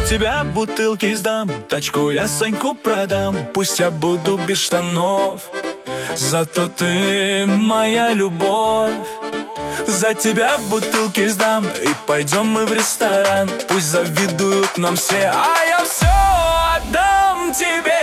тебя бутылки сдам, тачку я Саньку продам. Пусть я буду без штанов, зато ты моя любовь. За тебя бутылки сдам, и пойдем мы в ресторан. Пусть завидуют нам все, а я все отдам тебе.